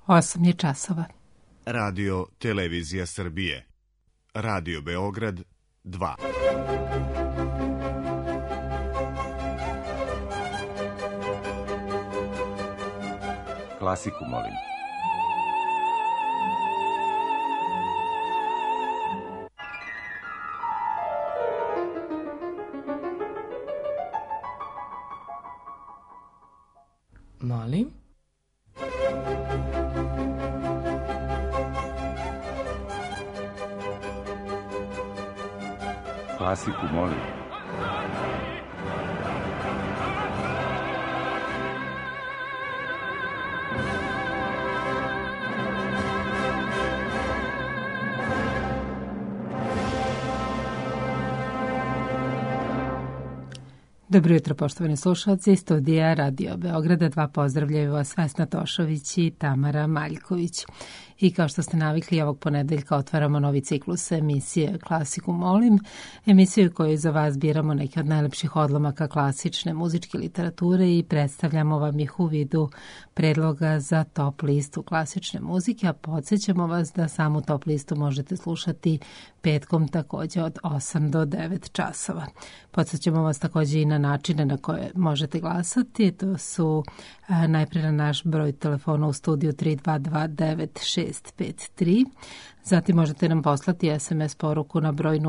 8 je časova. Radio Televizija Srbije. Radio Beograd 2. Klasiku molim. Molim? Klasiku molim. Dobro jutro, poštovani slušalci, studija Radio Beograda 2 pozdravljaju vas Vesna Tošović i Tamara Maljković. I kao što ste navikli, ovog ponedeljka otvaramo novi ciklus emisije Klasiku molim, emisiju koju za vas biramo neke od najlepših odlomaka klasične muzičke literature i predstavljamo vam ih u vidu predloga za top listu klasične muzike, a podsjećamo vas da samu top listu možete slušati petkom takođe od 8 do 9 časova. Podsjećamo vas takođe i na načine na koje možete glasati. To su najpre na naš broj telefona u studiju 3229653. Zatim možete nam poslati SMS poruku na broj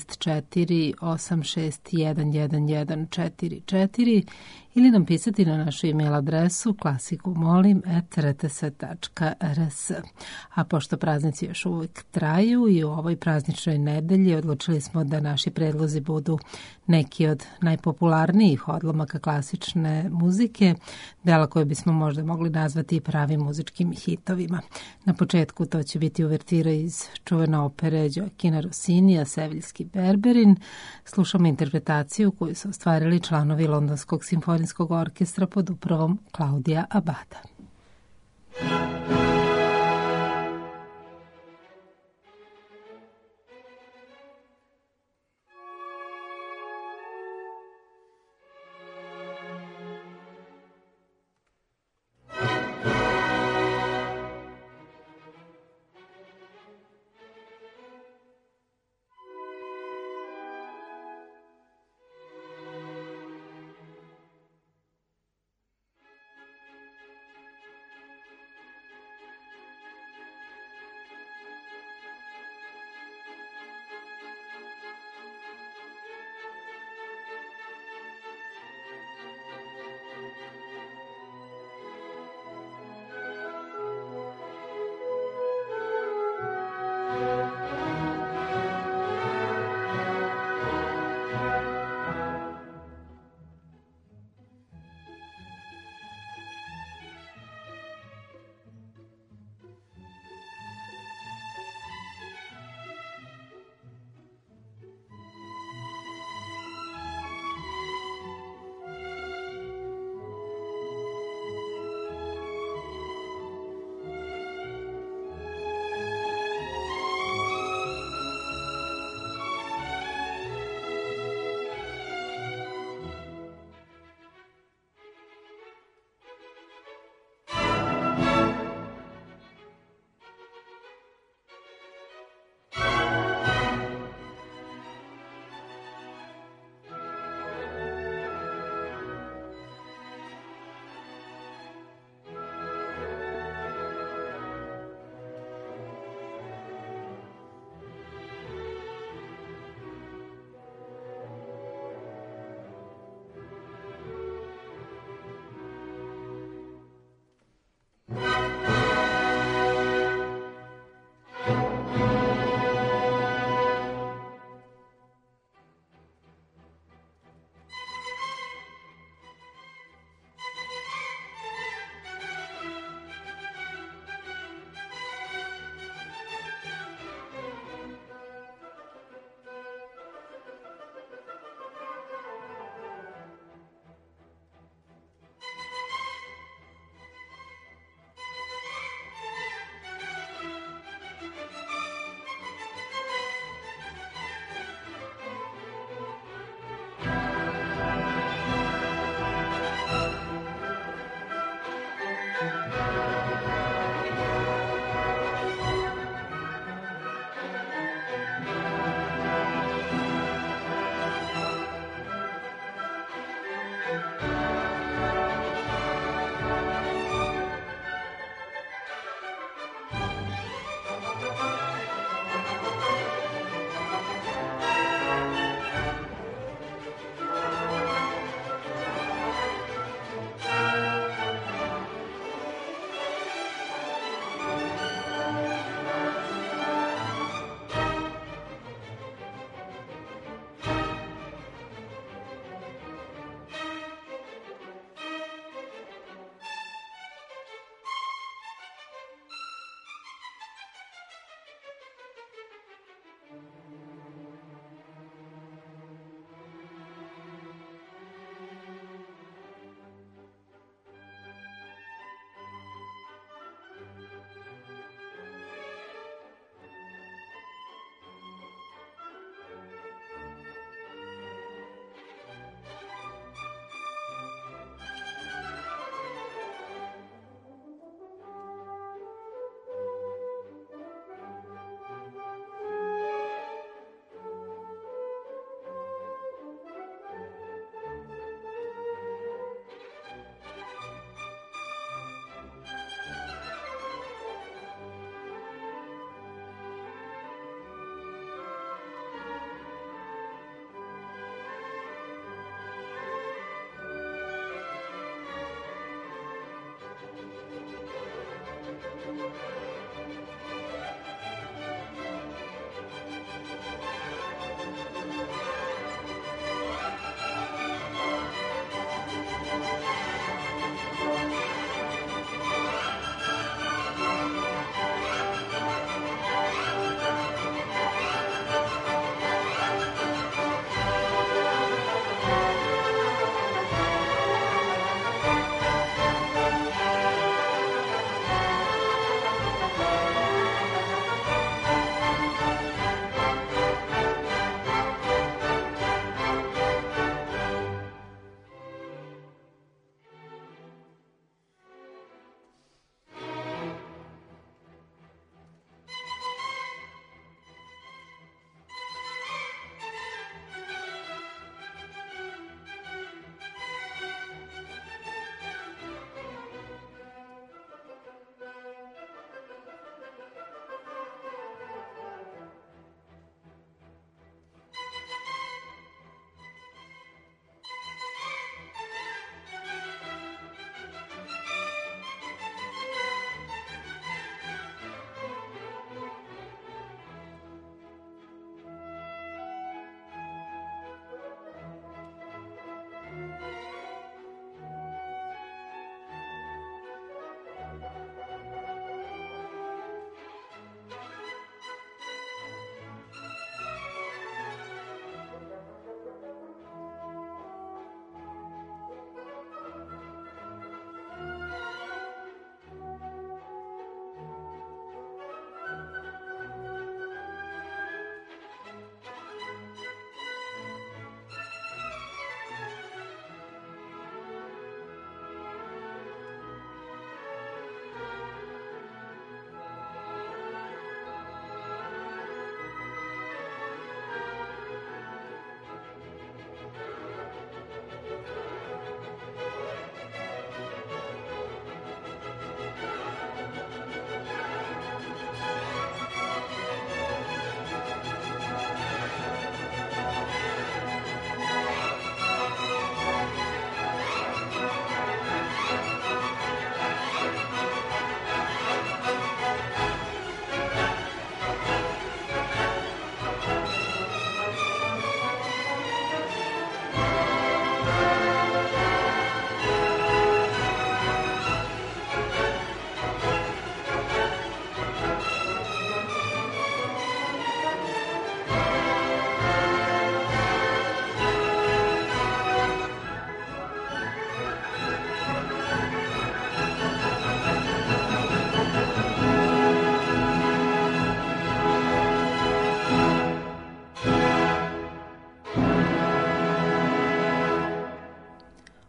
064 ili nam pisati na našu email adresu klasikumolim@rts.rs. A pošto praznici još uvijek traju i u ovoj prazničnoj nedelji odlučili smo da naši predlozi budu neki od najpopularnijih odlomaka klasične muzike, dela koje bismo možda mogli nazvati pravim muzičkim hitovima. Na početku to će biti uvertira iz čuvene opere Gioachina Rossinija Seviljski berberin. Slušamo interpretaciju koju su ostvarili članovi Londonskog simfonijskog orkestra pod upravom Claudia Abada.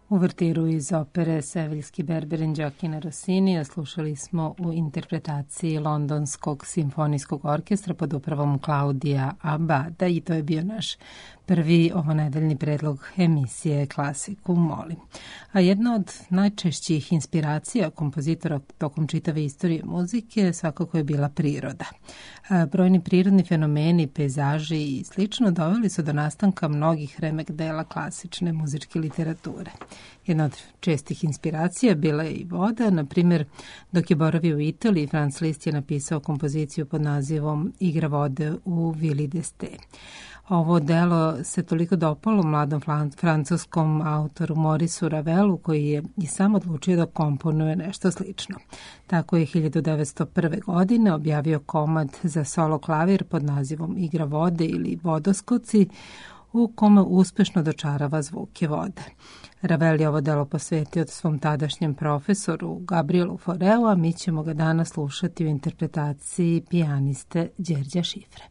Uvertiru iz opere Seviljski Berberin Gioacchina Rossinija slušali smo u interpretaciji Londonskog simfonijskog orkestra pod upravom Klaudija Abada i to je bio naš prvi ovonedeljni predlog emisije Klasiku molim. A jedna od najčešćih inspiracija kompozitora tokom čitave istorije muzike svakako je bila priroda. Brojni prirodni fenomeni, pejzaži i slično doveli su do nastanka mnogih remek dela klasične muzičke literature. Jedna od čestih inspiracija bila je i voda. Na primjer, dok je boravio u Italiji, Franz Liszt je napisao kompoziciju pod nazivom Igra vode u Vili d'Este. Ovo delo se toliko dopalo mladom francuskom autoru Maurice Ravelu, koji je i sam odlučio da komponuje nešto slično. Tako je 1901. godine objavio komad za solo klavir pod nazivom Igra vode ili Vodoskoci, u kome uspešno dočarava zvuke vode. Ravel je ovo delo posvetio svom tadašnjem profesoru Gabrielu Faureu, a mi ćemo ga danas slušati u interpretaciji pijaniste Đerđa Šifre.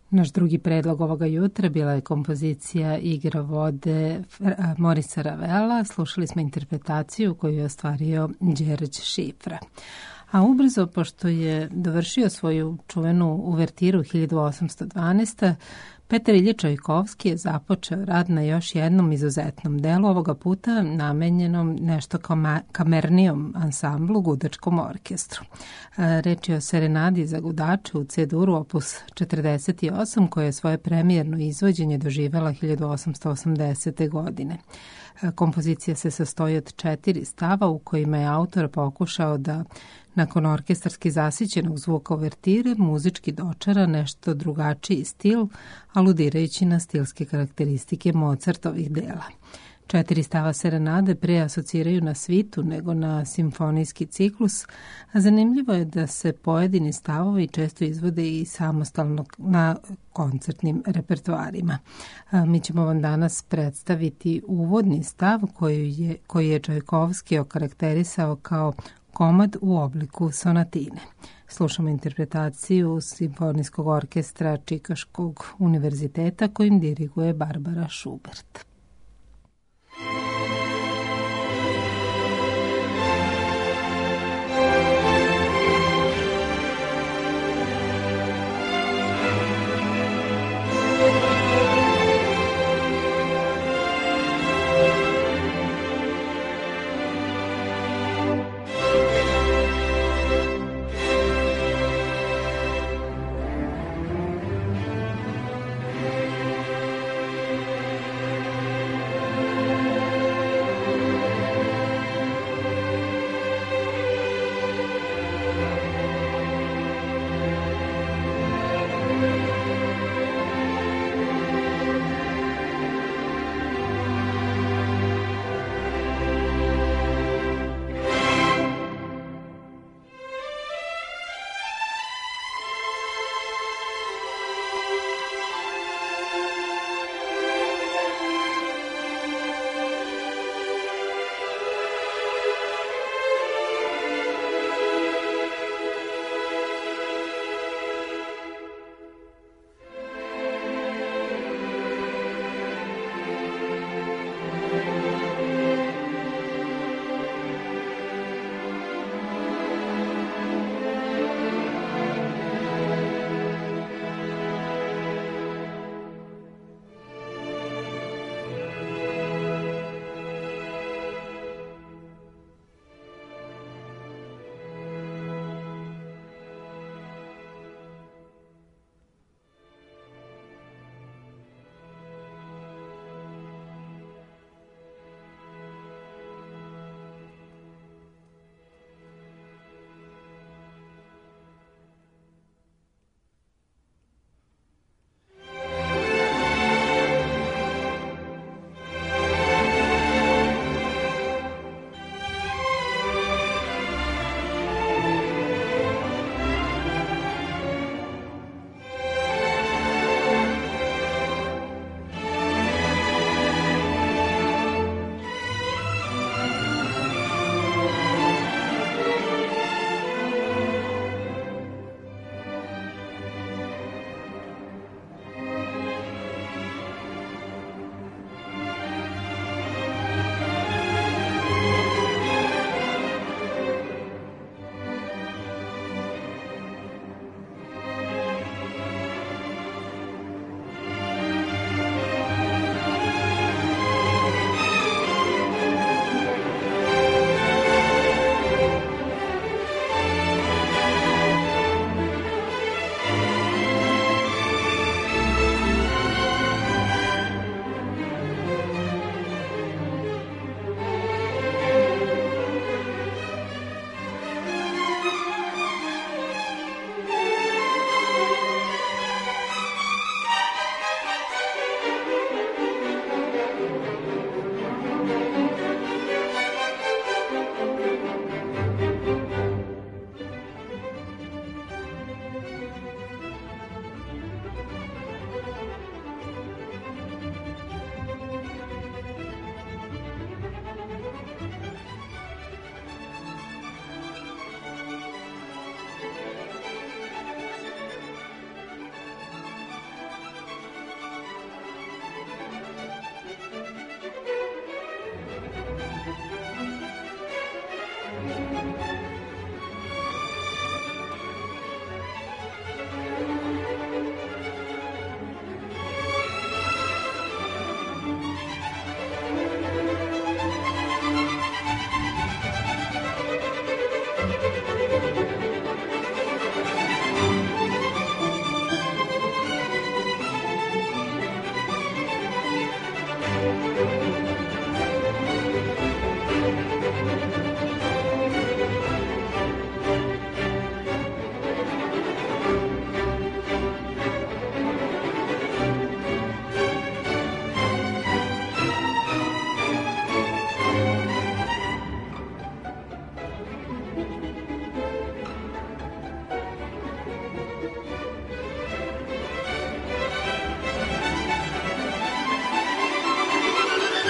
Naš drugi predlog ovoga jutra bila je kompozicija Igra vode Morisa Ravela. Slušali smo interpretaciju koju je ostvario Đerđ Šifra. A ubrzo, pošto je dovršio svoju čuvenu uvertiru 1812. Petar Ilja Čajkovski je započeo rad na još jednom izuzetnom delu, ovoga puta namenjenom nešto kamernijom ansamblu, gudačkom orkestru. Reč je o serenadi za gudače u C-duru opus 48, koja je svoje premijerno izvođenje doživela 1880. godine. Kompozicija se sastoji od 4 stava u kojima je autor pokušao da nakon orkestarski zasićenog zvuka uvertire muzički dočara nešto drugačiji stil, aludirajući na stilske karakteristike Mozartovih dela. 4 stava serenade pre asociraju na svitu nego na simfonijski ciklus, a zanimljivo je da se pojedini stavovi često izvode i samostalno na koncertnim repertoarima. Mi ćemo vam danas predstaviti uvodni stav koji je Čajkovski okarakterisao kao komad u obliku sonatine. Slušamo interpretaciju simfonijskog orkestra Čikaškog univerziteta kojim diriguje Barbara Schubert.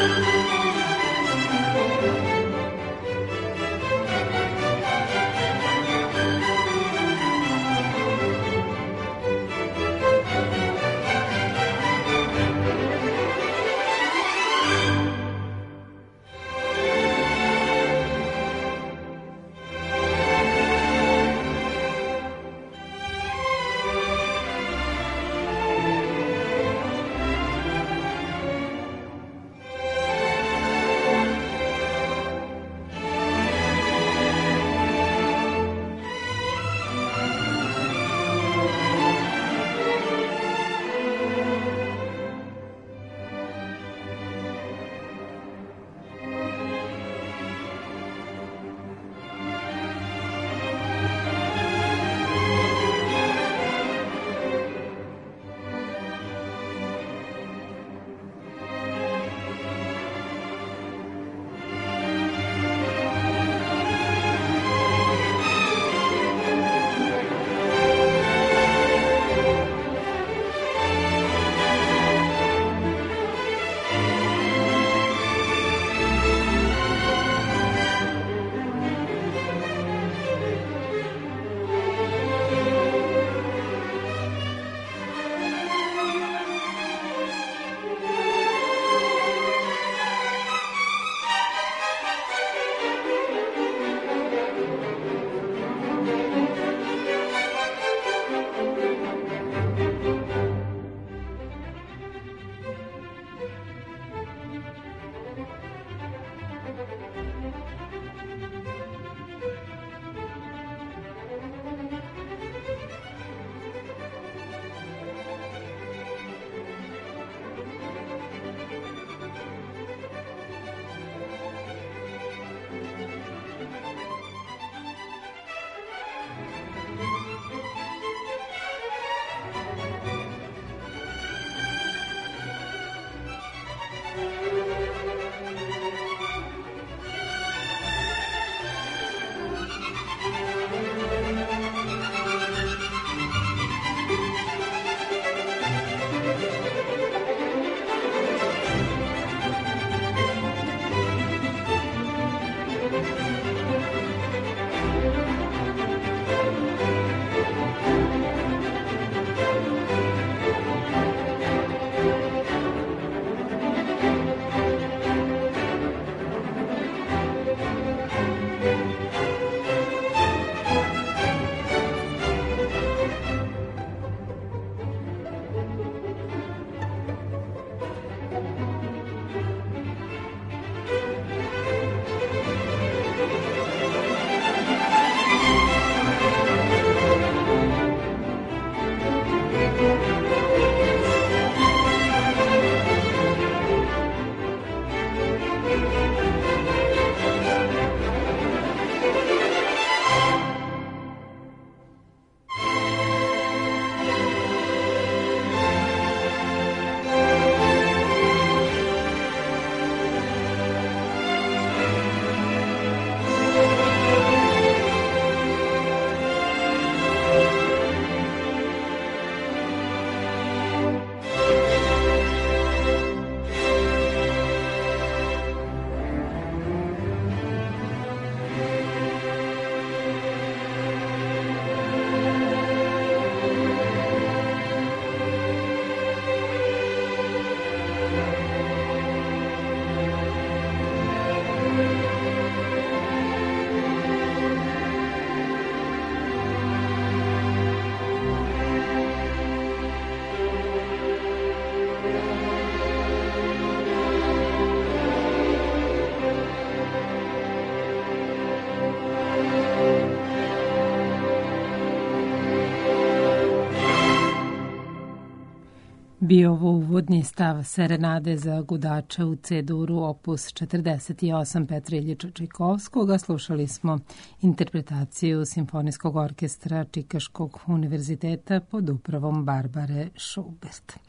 Bio ovo uvodni stav serenade za gudača u C-duru opus 48 Petra Iljiča Čajkovskog. Slušali smo interpretaciju Simfonijskog orkestra Čikaškog univerziteta pod upravom Barbare Schubert.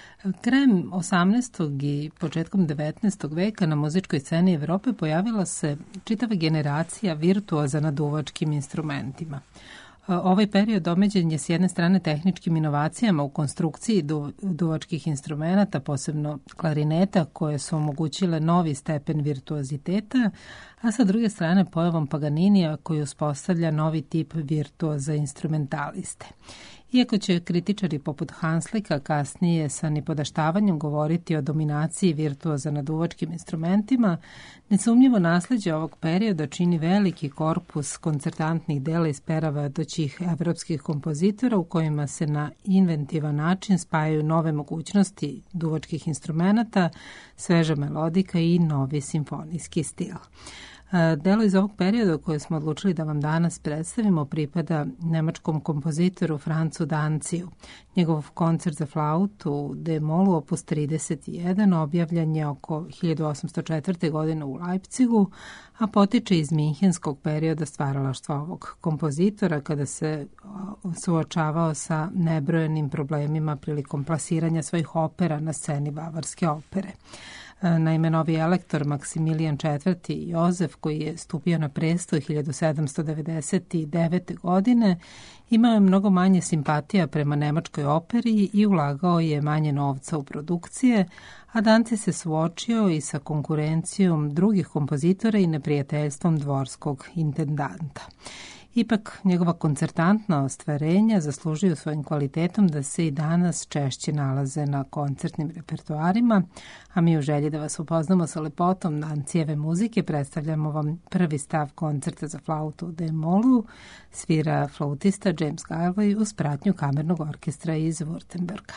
Krajem 18. i početkom 19. veka na muzičkoj sceni Evrope pojavila se čitava generacija virtuoza na duvačkim instrumentima. Ovaj period omeđen je s jedne strane tehničkim inovacijama u konstrukciji duvačkih instrumenta, posebno klarineta, koje su omogućile novi stepen virtuoziteta, a sa druge strane pojavom Paganinija koji uspostavlja novi tip virtuoza instrumentaliste. Iako će kritičari poput Hanslika kasnije sa nipodaštavanjem govoriti o dominaciji virtuoza na duvačkim instrumentima, nesumnjivo nasleđe ovog perioda čini veliki korpus koncertantnih dela iz pera vodećih evropskih kompozitora u kojima se na inventivan način spajaju nove mogućnosti duvačkih instrumenta, sveža melodika i novi simfonijski stil. Delo iz ovog perioda koje smo odlučili da vam danas predstavimo pripada nemačkom kompozitoru Francu Danciju. Njegov koncert za flautu D-molu opus 31 objavljen je oko 1804. godine u Leipzigu, a potiče iz minhenskog perioda stvaralaštva ovog kompozitora kada se suočavao sa nebrojenim problemima prilikom plasiranja svojih opera na sceni Bavarske opere. Naime, novi elektor Maksimilijan IV. Jozef, koji je stupio na presto 1799. godine, imao je mnogo manje simpatija prema nemačkoj operi i ulagao je manje novca u produkcije, a Danci se suočio i sa konkurencijom drugih kompozitora i neprijateljstvom dvorskog intendanta. Ipak, njegova koncertantna ostvarenja zaslužuju svojim kvalitetom da se i danas češće nalaze na koncertnim repertoarima, a mi u želji da vas upoznamo sa lepotom Dancijeve muzike predstavljamo vam prvi stav koncerta za flautu u D-molu, svira flautista James Galway uz pratnju kamernog orkestra iz Württemberga.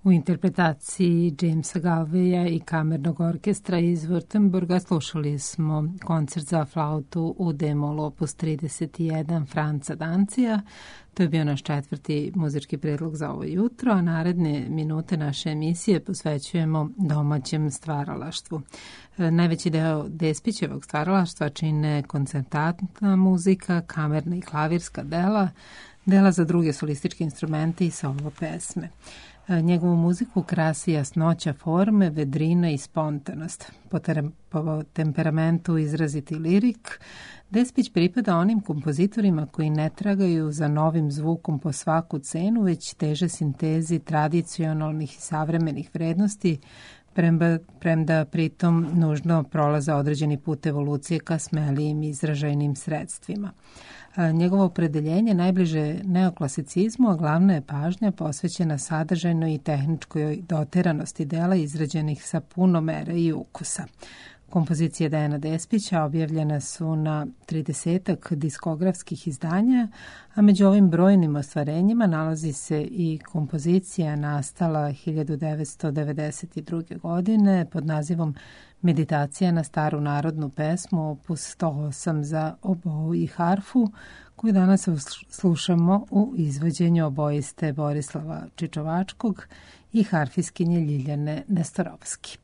U interpretaciji Jamesa Galveja i kamernog orkestra iz Württemberga slušali smo koncert za flautu u D-mol opus 31 Franca Dancija. To je bio naš 4. muzički predlog za ovo jutro, a naredne minute naše emisije posvećujemo domaćem stvaralaštvu. Najveći deo Despićevog stvaralaštva čine koncertantna muzika, kamerna i klavirska dela za druge solističke instrumente i solo pesme. Njegovu muziku krasi jasnoća forme, vedrina i spontanost. Po temperamentu izraziti lirik, Despić pripada onim kompozitorima koji ne tragaju za novim zvukom po svaku cenu, već teže sintezi tradicionalnih i savremenih vrednosti, premda pritom nužno prolaza određeni put evolucije ka smelijim izražajnim sredstvima. Njegovo opredeljenje najbliže neoklasicizmu, a glavna je pažnja posvećena sadržajnoj i tehničkoj doteranosti dela izrađenih sa puno mere i ukusa. Kompozicije Dejana Despića objavljene su na 30 diskografskih izdanja, a među ovim brojnim ostvarenjima nalazi se i kompozicija nastala 1992. godine pod nazivom Meditacija na staru narodnu pesmu opus 108 za obou i harfu, koju danas slušamo u izvođenju obojiste Borislava Čičovačkog i harfiskinje Ljiljane Nestorovski.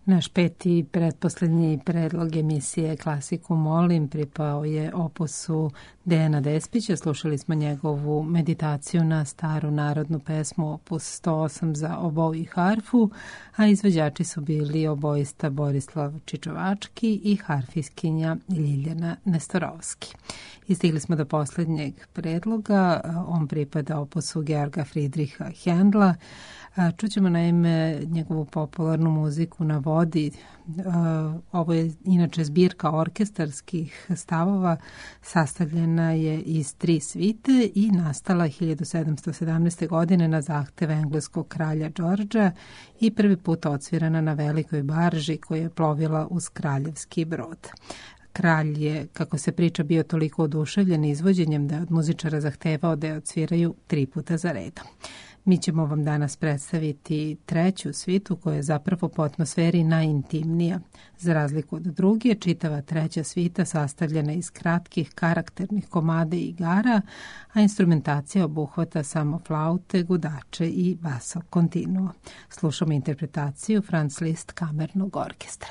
Naš peti pretposlednji predlog emisije Klasiku molim pripao je opusu Dejana Despića. Slušali smo njegovu meditaciju na staru narodnu pesmu opus 108 za obou i harfu, a izvođači su bili oboista Borislav Čičovački i harfiskinja Ljiljana Nestorovski. I stigli smo do poslednjeg predloga, on pripada opusu Georga Friedricha Händla. Čućemo naime njegovu popularnu muziku na vodi. Ovo je inače zbirka orkestarskih stavova, sastavljena je iz 3 svite i nastala 1717. godine na zahtev engleskog kralja Đorđa i prvi put odsvirana na velikoj barži koja je plovila uz kraljevski brod. Kralj je, kako se priča, bio toliko oduševljen izvođenjem da je od muzičara zahtevao da je odsviraju 3 puta za redom. Mi ćemo vam danas predstaviti 3. svitu koja je zapravo po atmosferi najintimnija. Za razliku od druge, čitava 3. svita sastavljena iz kratkih karakternih komada i igara, a instrumentacija obuhvata samo flaute, gudače i basso continuo. Slušamo interpretaciju Franz Liszt kamernog orkestra.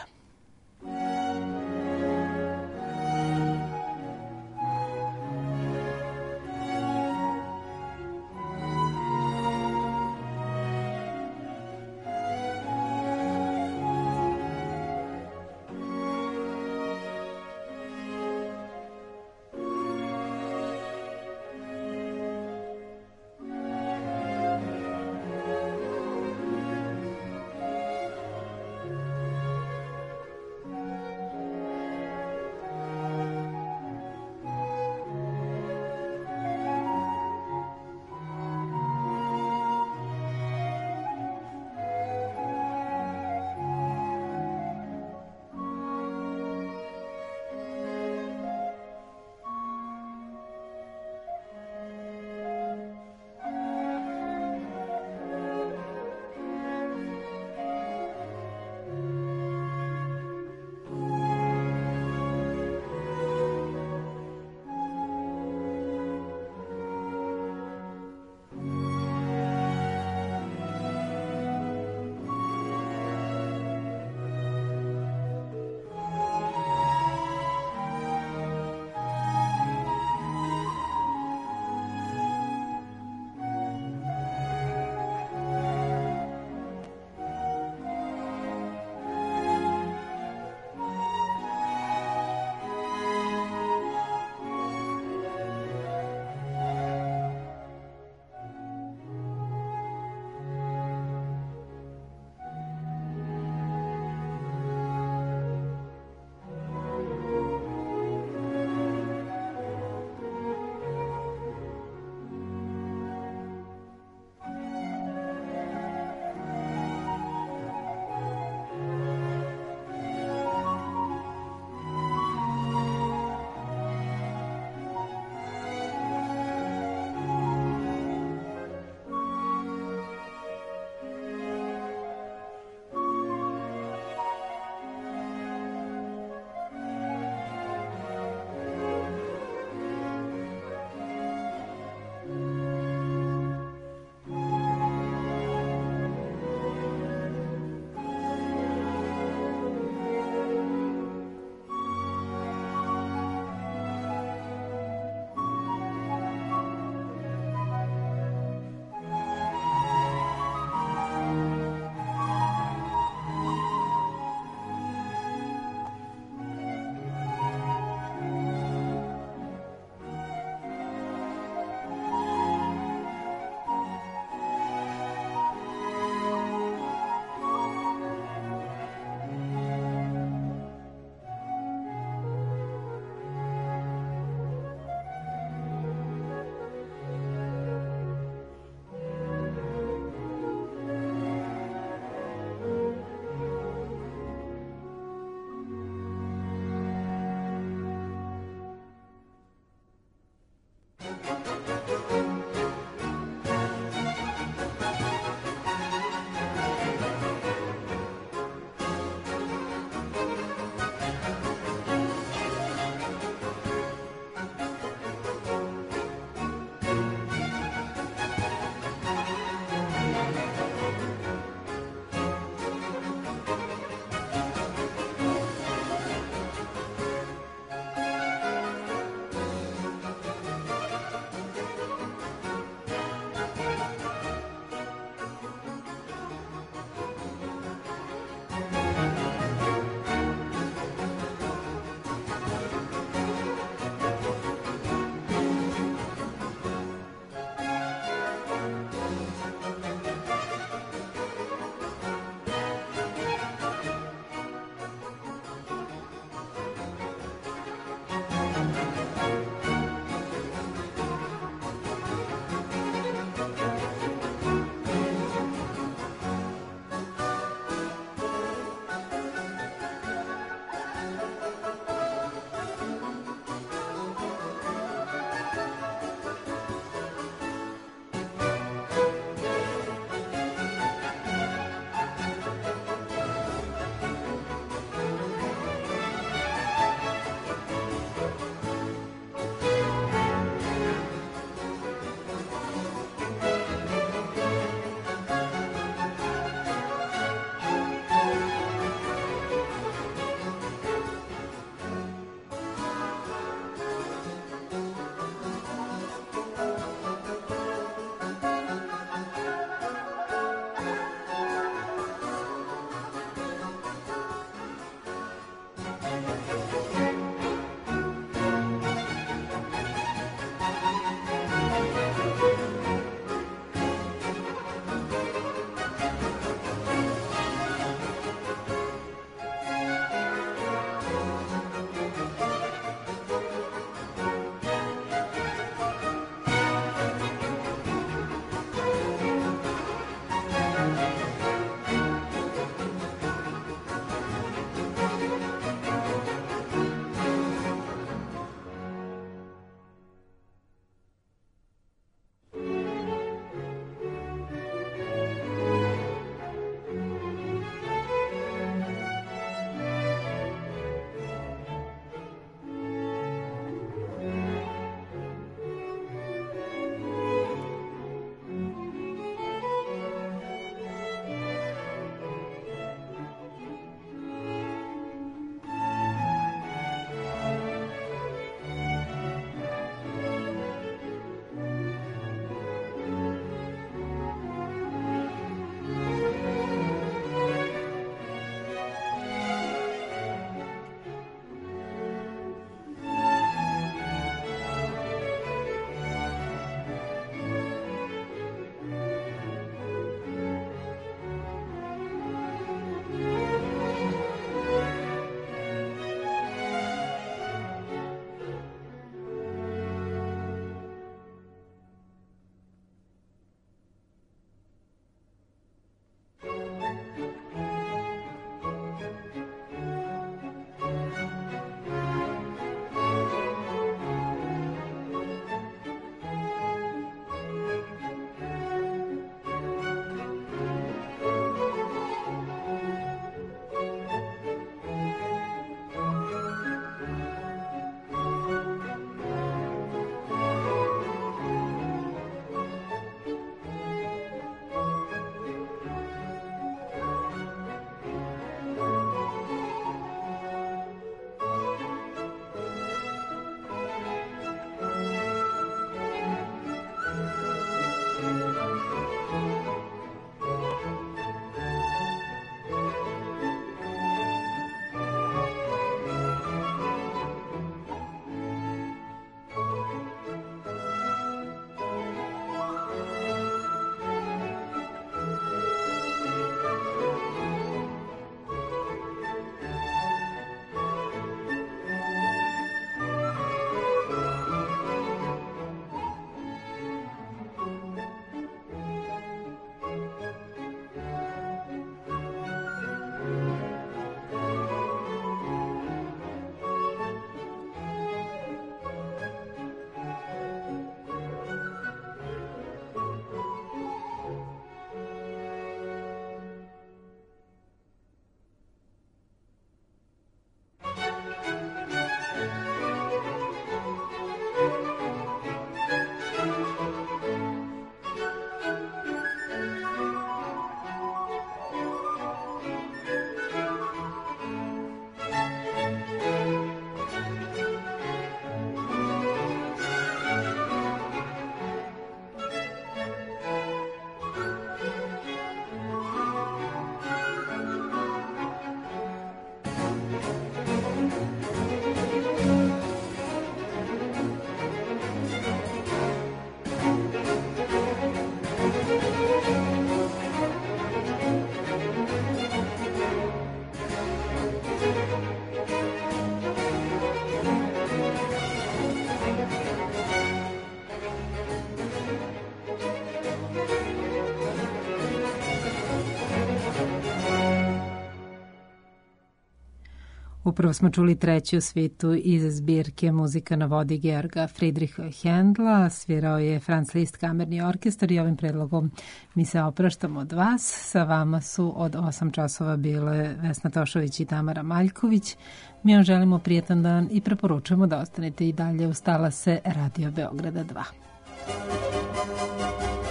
Upravo smo čuli treću svitu iz zbirke Muzika na vodi Georga Friedricha Händla. Svirao je Franz Liszt kamerni orkestar i ovim predlogom mi se opraštamo od vas. Sa vama su od 8 časova bile Vesna Tošović i Tamara Maljković. Mi vam želimo prijetan dan i preporučujemo da ostanete i dalje uz talase Radio Beograda 2.